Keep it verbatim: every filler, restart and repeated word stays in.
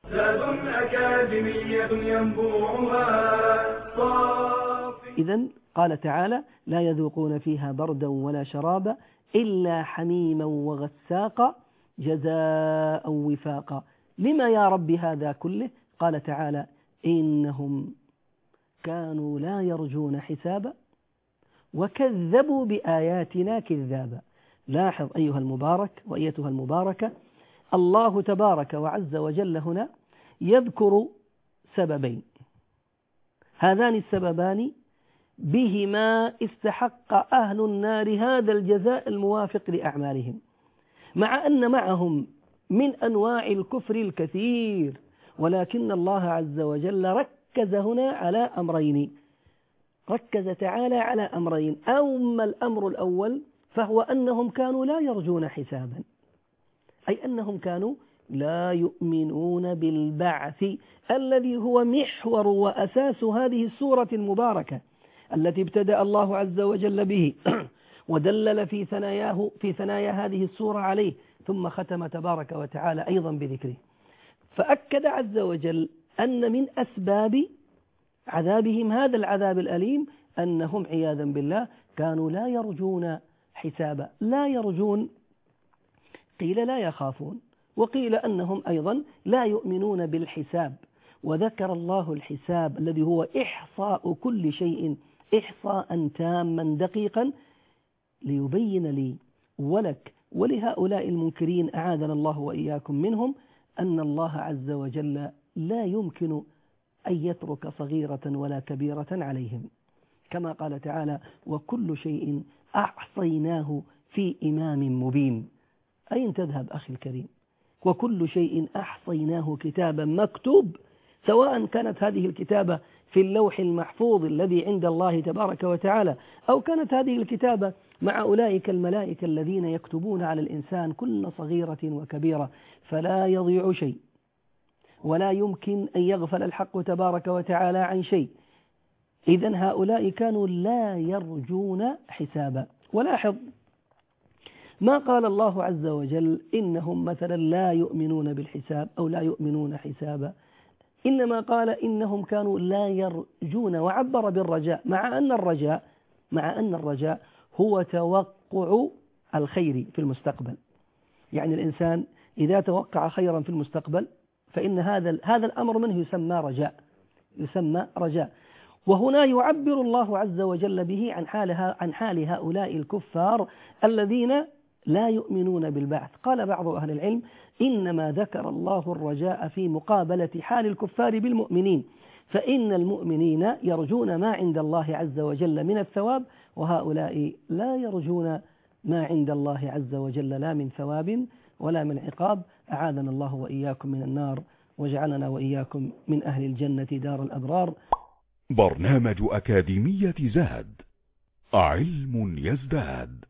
زاد أكاديمية ينبوعها صافي. إذن قال تعالى: لا يذوقون فيها بردا ولا شرابا إلا حميما وغساقا جزاء وفاقا. لما يا رب هذا كله؟ قال تعالى: إنهم كانوا لا يرجون حسابا وكذبوا بآياتنا كذابا. لاحظ أيها المبارك وأيتها المباركة، الله تبارك وعز وجل هنا يذكر سببين، هذان السببان بهما استحق أهل النار هذا الجزاء الموافق لأعمالهم، مع أن معهم من أنواع الكفر الكثير، ولكن الله عز وجل ركز هنا على أمرين، ركز تعالى على أمرين. أما الأمر الأول فهو أنهم كانوا لا يرجون حسابا، أي أنهم كانوا لا يؤمنون بالبعث الذي هو محور وأساس هذه السورة المباركة التي ابتدأ الله عز وجل به ودلل في ثناياه في ثنايا هذه السورة عليه، ثم ختم تبارك وتعالى أيضا بذكره. فأكد عز وجل أن من أسباب عذابهم هذا العذاب الأليم أنهم عياذا بالله كانوا لا يرجون حسابا. لا يرجون، قيل لا يخافون، وقيل أنهم أيضا لا يؤمنون بالحساب. وذكر الله الحساب الذي هو إحصاء كل شيء إحصاء تاما دقيقا ليبين لي ولك ولهؤلاء المنكرين أعاذنا الله وإياكم منهم أن الله عز وجل لا يمكن أن يترك صغيرة ولا كبيرة عليهم، كما قال تعالى: وكل شيء أحصيناه في إمام مبين. أين تذهب أخي الكريم؟ وكل شيء أحصيناه كتابا مكتوب، سواء كانت هذه الكتابة في اللوح المحفوظ الذي عند الله تبارك وتعالى، أو كانت هذه الكتابة مع أولئك الملائكة الذين يكتبون على الإنسان كل صغيرة وكبيرة، فلا يضيع شيء ولا يمكن أن يغفل الحق تبارك وتعالى عن شيء. إذن هؤلاء كانوا لا يرجون حسابا. ولاحظ ما قال الله عز وجل إنهم مثلا لا يؤمنون بالحساب أو لا يؤمنون حسابا، إنما قال إنهم كانوا لا يرجون، وعبر بالرجاء، مع أن الرجاء مع أن الرجاء هو توقع الخير في المستقبل. يعني الإنسان إذا توقع خيرا في المستقبل فإن هذا هذا الأمر منه يسمى رجاء، يسمى رجاء. وهنا يعبر الله عز وجل به عن حالها عن حال هؤلاء الكفار الذين لا يؤمنون بالبعث. قال بعض أهل العلم: إنما ذكر الله الرجاء في مقابلة حال الكفار بالمؤمنين، فإن المؤمنين يرجون ما عند الله عز وجل من الثواب، وهؤلاء لا يرجون ما عند الله عز وجل لا من ثواب ولا من عقاب. أعاذنا الله وإياكم من النار، وجعلنا وإياكم من أهل الجنة دار الأبرار. برنامج أكاديمية زاد، علم يزداد.